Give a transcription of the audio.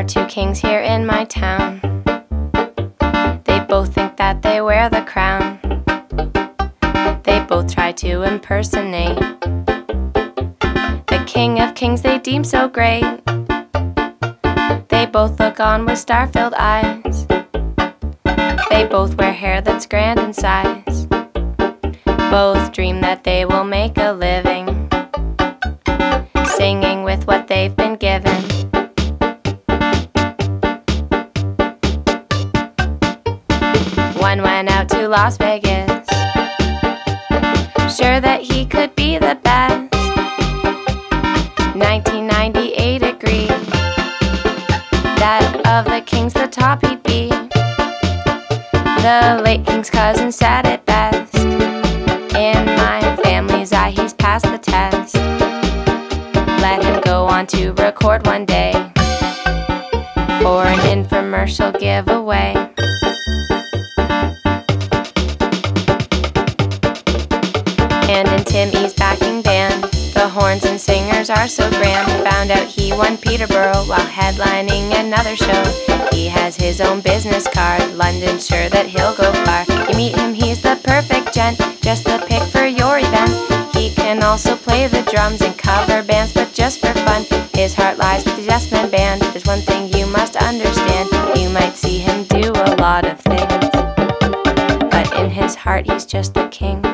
two kings here in my town. They both think that they wear the crown. They both try to impersonate the King of Kings they deem so great. They both look on with star-filled eyes. They both wear hair that's grand in size. Both dream that they will make a living singing with what they've been given. One went out to Las Vegas, sure that he could be the best. 1998 agreed that of the kings the top he'd be. The late king's cousin said it best. In my family's eye he's passed the test. Let him go on to record one day for an infomercial giveaway. And in Timmy's backing band, the horns and singers are so grand. Found out he won Peterborough while headlining another show. He has his own business card, London's sure that he'll go far. You meet him, he's the perfect gent, just the pick for your event. He can also play the drums in cover bands, but just for fun. His heart lies with the Yes Men Band. There's one thing you must understand, you might see him do a lot of things, but in his heart he's just the king.